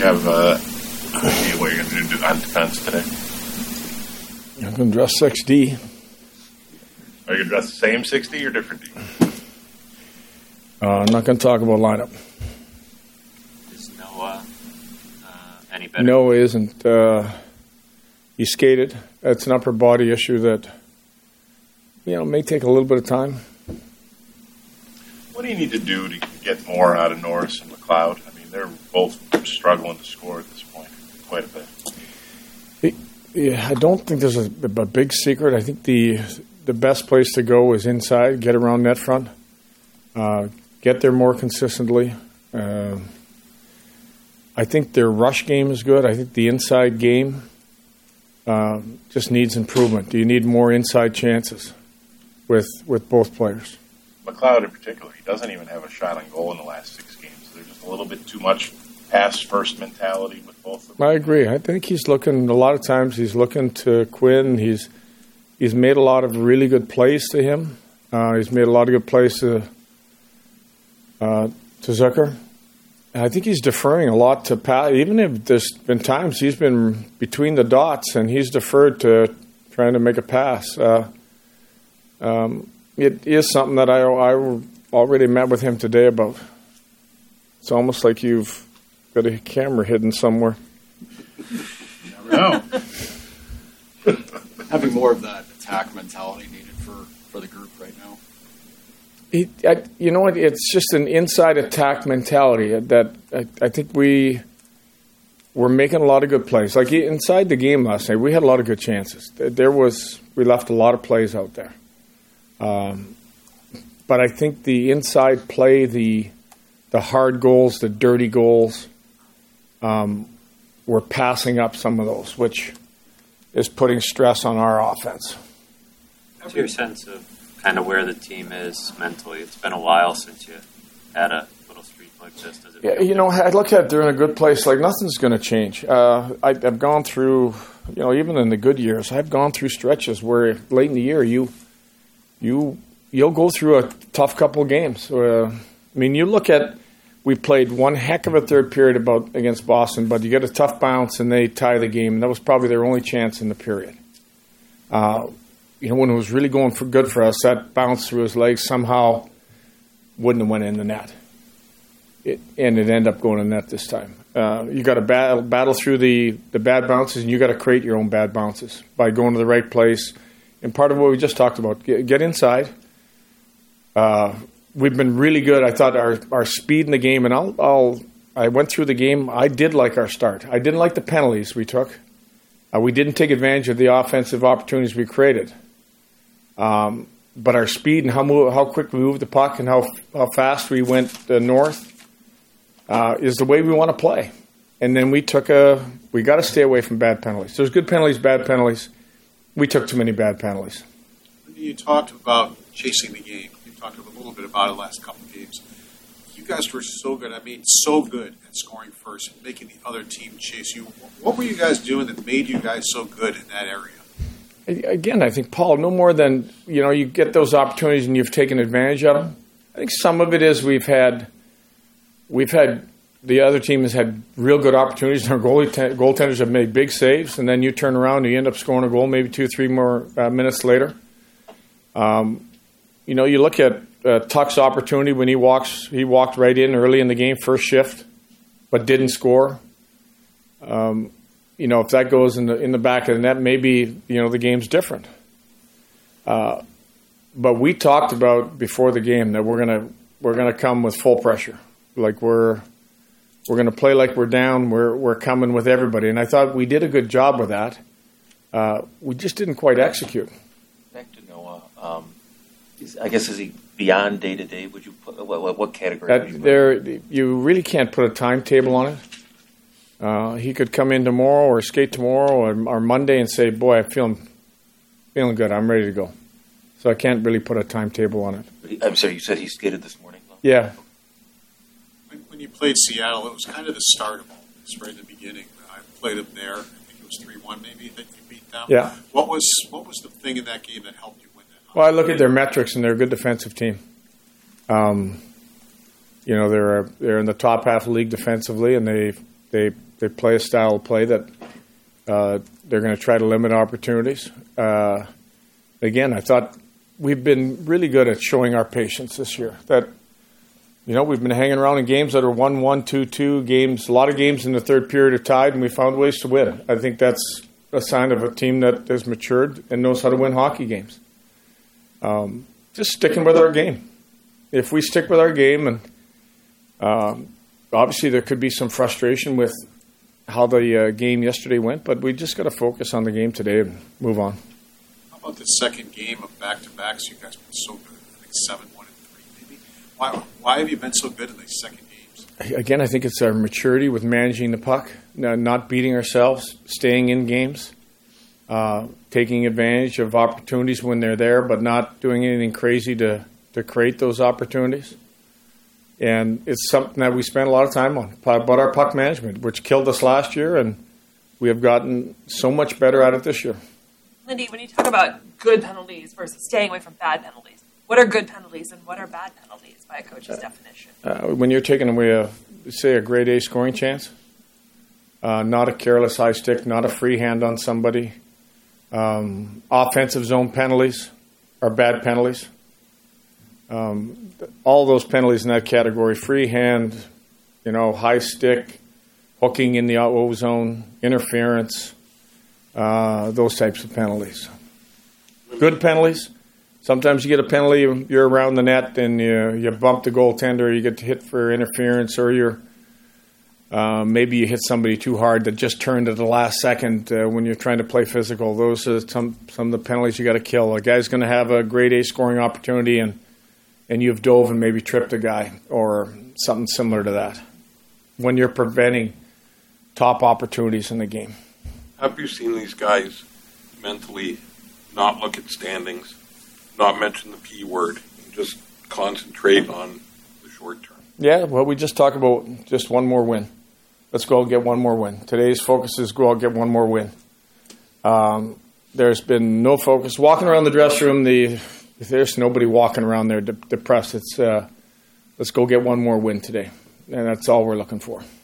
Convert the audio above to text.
have idea what you're going to do on defense today? I'm going to dress 6D. Are you going to dress the same 6D or different D? I'm not going to talk about lineup. Is Noah any better? Noah isn't. He skated. It's an upper body issue that, may take a little bit of time. What do you need to do to get more out of Norris and McLeod? I mean, they're both struggling to score at this point quite a bit. Yeah, I don't think there's a big secret. I think the best place to go is inside, get around net front, get there more consistently. I think their rush game is good. I think the inside game just needs improvement. Do you need more inside chances with both players? McLeod in particular, he doesn't even have a shot on goal in the last 6 games. There's just a little bit too much pass-first mentality with both of them. I agree. I think he's looking, a lot of times he's looking to Quinn. He's made a lot of really good plays to him. He's made a lot of good plays to Zucker. And I think he's deferring a lot to Pat. Even if there's been times he's been between the dots and he's deferred to trying to make a pass. It is something that I already met with him today about. It's almost like you've got a camera hidden somewhere. You never know. Having more of that attack mentality needed for the group right now. You know what? It's just an inside attack mentality that I think we're making a lot of good plays. Like inside the game last night, we had a lot of good chances. We left a lot of plays out there. But I think the inside play, the hard goals, the dirty goals, we're passing up some of those, which is putting stress on our offense. What's your sense of kind of where the team is mentally? It's been a while since you had a little streak like this. Does it I look at it, they're in a good place. Like nothing's going to change. I've gone through, even in the good years, I've gone through stretches where late in the year you'll go through a tough couple of games. You look at, we played one heck of a third period against Boston, but you get a tough bounce and they tie the game. And that was probably their only chance in the period. When it was really going good for us, that bounce through his legs somehow wouldn't have went in the net. It ended up going in net this time. You got to battle through the bad bounces, and you got to create your own bad bounces by going to the right place. And part of what we just talked about, get inside. We've been really good. I thought our speed in the game, and I went through the game. I did like our start. I didn't like the penalties we took. We didn't take advantage of the offensive opportunities we created. But our speed and how quick we moved the puck and how fast we went north is the way we want to play. And then we got to stay away from bad penalties. There's good penalties, bad penalties. We took too many bad penalties. You talked about chasing the game. You talked a little bit about it the last couple of games. You guys were so good. So good at scoring first and making the other team chase you. What were you guys doing that made you guys so good in that area? Again, I think, Paul, no more than, you get those opportunities and you've taken advantage of them. I think some of it is we've had the other team has had real good opportunities, and our goaltenders have made big saves, and then you turn around and you end up scoring a goal maybe 2-3 more minutes later. You look at Tuck's opportunity when he walked right in early in the game, first shift, but didn't score. If that goes in the back of the net, maybe the game's different. But we talked about before the game that we're gonna come with full pressure, like we're going to play like we're down. We're coming with everybody, and I thought we did a good job with that. We just didn't quite execute. Back to Noah. Is he beyond day to day? Would you put what category? Would you put? You really can't put a timetable on it. He could come in tomorrow or skate tomorrow or Monday and say, "Boy, I'm feeling good. I'm ready to go." So I can't really put a timetable on it. I'm sorry. You said he skated this morning, though? Yeah. When you played Seattle, it was kind of the start of all this right in the beginning. I played them there. I think it was 3-1 maybe that you beat them. Yeah. What was the thing in that game that helped you win that? Well, I look at their metrics, and they're a good defensive team. They're in the top half of the league defensively, and They play a style of play that they're going to try to limit opportunities. Again, I thought we've been really good at showing our patience this year. That, we've been hanging around in games that are 1-1, 2-2 games. A lot of games in the third period are tied, and we found ways to win. I think that's a sign of a team that has matured and knows how to win hockey games. Just sticking with our game. If we stick with our game, and obviously there could be some frustration with how the game yesterday went, but we just got to focus on the game today and move on. How about the second game of back-to-backs? You guys have been so good. I think 7-1 and 3 maybe. Why have you been so good in these second games? Again, I think it's our maturity with managing the puck, not beating ourselves, staying in games, taking advantage of opportunities when they're there, but not doing anything crazy to create those opportunities. And it's something that we spent a lot of time on, about our puck management, which killed us last year, and we have gotten so much better at it this year. Lindy, when you talk about good penalties versus staying away from bad penalties, what are good penalties and what are bad penalties by a coach's definition? When you're taking away a grade A scoring chance, not a careless high stick, not a free hand on somebody, offensive zone penalties are bad penalties. All those penalties in that category, free hand, high stick, hooking in the O zone, interference, those types of penalties. Good penalties. Sometimes you get a penalty, you're around the net and you bump the goaltender, you get hit for interference, or maybe you hit somebody too hard that just turned at the last second when you're trying to play physical. Those are some of the penalties you got to kill. A guy's going to have a grade A scoring opportunity and you've dove and maybe tripped a guy or something similar to that when you're preventing top opportunities in the game. Have you seen these guys mentally not look at standings, not mention the P word, and just concentrate on the short term? Yeah, well, we just talked about just one more win. Let's go get one more win. Today's focus is go out and get one more win. There's been no focus. Walking around the dressing room, there's nobody walking around there depressed. It's let's go get one more win today, and that's all we're looking for.